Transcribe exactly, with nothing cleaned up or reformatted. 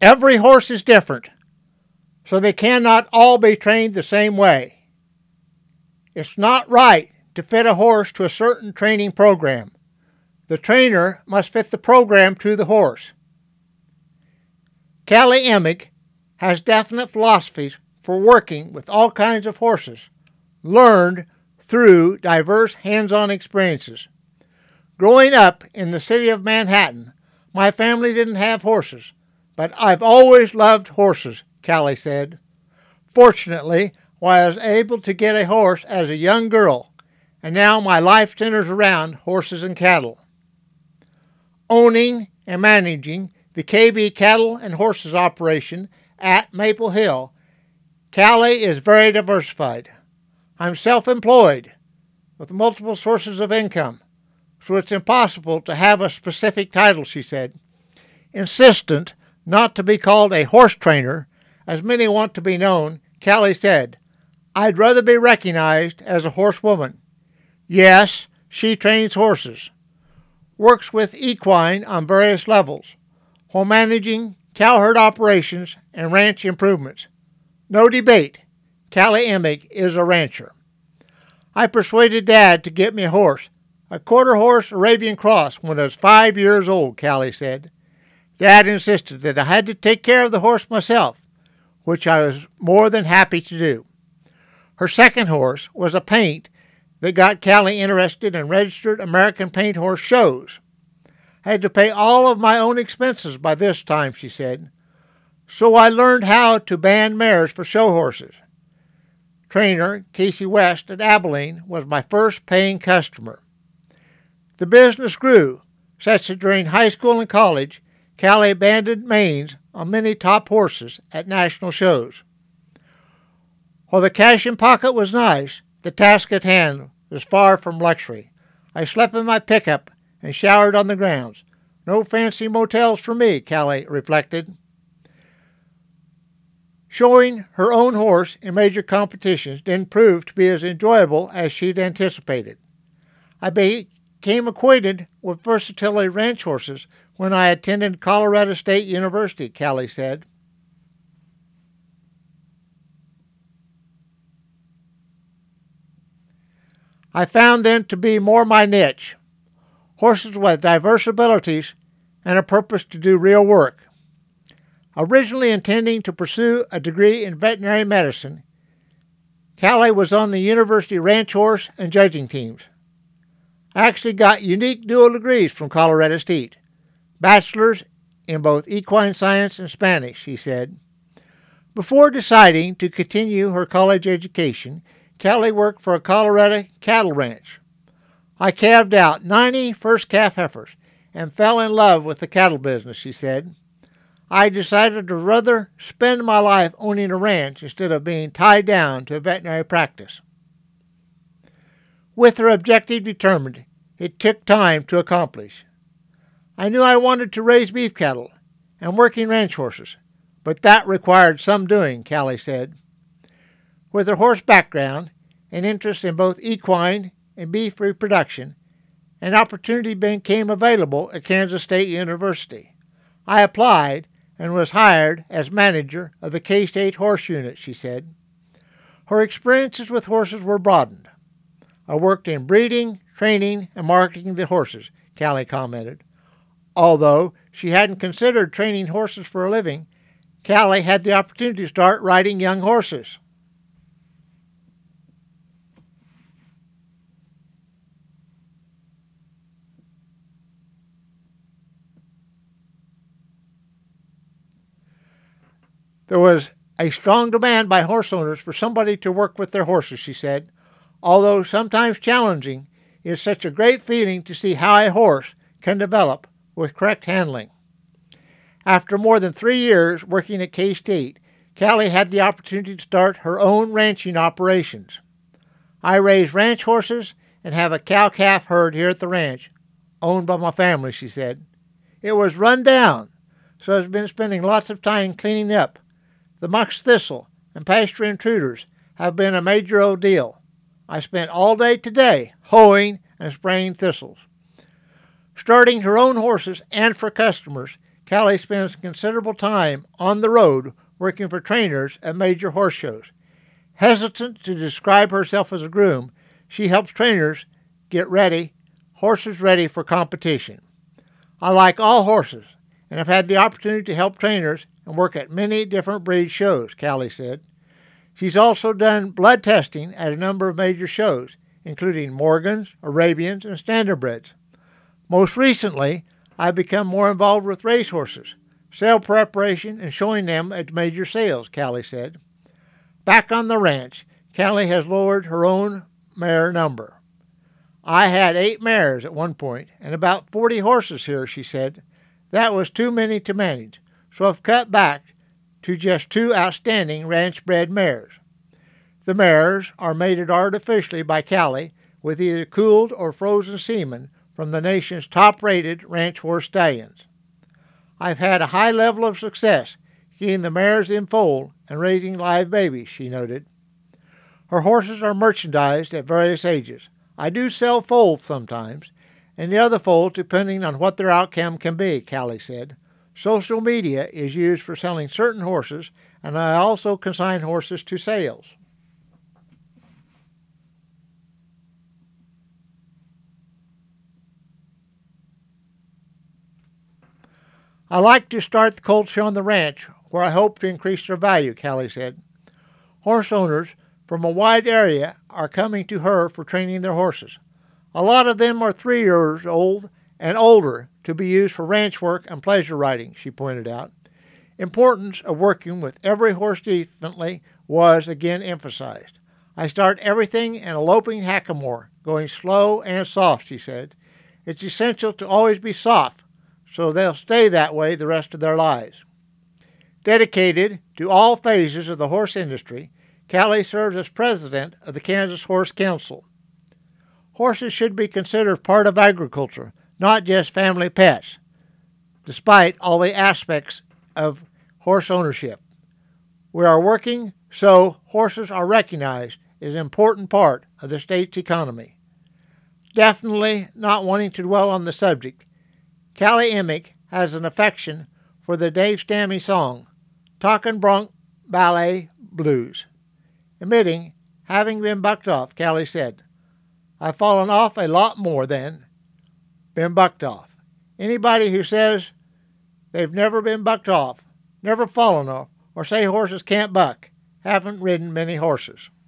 Every horse is different, so they cannot all be trained the same way. It's not right to fit a horse to a certain training program. The trainer must fit the program to the horse. Callie Emig has definite philosophies for working with all kinds of horses, learned through diverse hands-on experiences. Growing up in the city of Manhattan, my family didn't have horses, but I've always loved horses, Callie said. Fortunately, I was able to get a horse as a young girl, and now my life centers around horses and cattle. Owning and managing the K B Cattle and Horses operation at Maple Hill, Callie is very diversified. I'm self-employed with multiple sources of income, so it's impossible to have a specific title, she said. Insistent not to be called a horse trainer, as many want to be known, Callie said, I'd rather be recognized as a horsewoman. Yes, she trains horses, works with equine on various levels, while managing cow herd operations and ranch improvements. No debate, Callie Emig is a rancher. I persuaded Dad to get me a horse, a quarter horse Arabian cross, when I was five years old, Callie said. Dad insisted that I had to take care of the horse myself, which I was more than happy to do. Her second horse was a paint that got Callie interested in registered American paint horse shows. I had to pay all of my own expenses by this time, she said, so I learned how to band mares for show horses. Trainer Casey West at Abilene was my first paying customer. The business grew, such that during high school and college, Callie banded manes on many top horses at national shows. While the cash in pocket was nice, the task at hand was far from luxury. I slept in my pickup and showered on the grounds. No fancy motels for me, Callie reflected. Showing her own horse in major competitions didn't prove to be as enjoyable as she'd anticipated. I became acquainted with versatility ranch horses when I attended Colorado State University, Callie said. I found them to be more my niche. Horses with diverse abilities and a purpose to do real work. Originally intending to pursue a degree in veterinary medicine, Callie was on the university ranch horse and judging teams. I actually got unique dual degrees from Colorado State, bachelor's in both equine science and Spanish, she said. Before deciding to continue her college education, Callie worked for a Colorado cattle ranch. I calved out ninety first calf heifers and fell in love with the cattle business, she said. I decided to rather spend my life owning a ranch instead of being tied down to a veterinary practice. With her objective determined, it took time to accomplish. I knew I wanted to raise beef cattle and working ranch horses, but that required some doing, Callie said. With her horse background and interest in both equine and beef reproduction, an opportunity became available at Kansas State University. I applied and was hired as manager of the K-State Horse Unit, she said. Her experiences with horses were broadened. I worked in breeding, training, and marketing the horses, Callie commented. Although she hadn't considered training horses for a living, Callie had the opportunity to start riding young horses. There was a strong demand by horse owners for somebody to work with their horses, she said. Although sometimes challenging, it is such a great feeling to see how a horse can develop with correct handling. After more than three years working at K-State, Callie had the opportunity to start her own ranching operations. I raise ranch horses and have a cow-calf herd here at the ranch, owned by my family, she said. It was run down, so I've been spending lots of time cleaning up. The musk thistle and pasture intruders have been a major ordeal. I spent all day today hoeing and spraying thistles. Starting her own horses and for customers, Callie spends considerable time on the road working for trainers at major horse shows. Hesitant to describe herself as a groom, she helps trainers get ready, horses ready for competition. I like all horses, and have had the opportunity to help trainers and work at many different breed shows, Callie said. She's also done blood testing at a number of major shows, including Morgan's, Arabians, and Standardbreds. Most recently, I've become more involved with racehorses, sale preparation, and showing them at major sales, Callie said. Back on the ranch, Callie has lowered her own mare number. I had eight mares at one point and about forty horses here, she said. That was too many to manage, so I've cut back to just two outstanding ranch-bred mares. The mares are mated artificially by Callie with either cooled or frozen semen from the nation's top-rated ranch horse stallions. I've had a high level of success getting the mares in foal and raising live babies, she noted. Her horses are merchandised at various ages. I do sell foals sometimes, and the other foals depending on what their outcome can be, Callie said. Social media is used for selling certain horses, and I also consign horses to sales. I like to start the colts here on the ranch, where I hope to increase their value, Callie said. Horse owners from a wide area are coming to her for training their horses. A lot of them are three years old and older to be used for ranch work and pleasure riding, she pointed out. Importance of working with every horse differently was again emphasized. I start everything in a loping hackamore, going slow and soft, she said. It's essential to always be soft, so they'll stay that way the rest of their lives. Dedicated to all phases of the horse industry, Callie serves as president of the Kansas Horse Council. Horses should be considered part of agriculture, not just family pets, despite all the aspects of horse ownership. We are working so horses are recognized as an important part of the state's economy. Definitely not wanting to dwell on the subject, Callie Emick has an affection for the Dave Stammy song, Talkin' Bronc Ballet Blues. Admitting having been bucked off, Callie said, I've fallen off a lot more than been bucked off. Anybody who says they've never been bucked off, never fallen off, or say horses can't buck, haven't ridden many horses.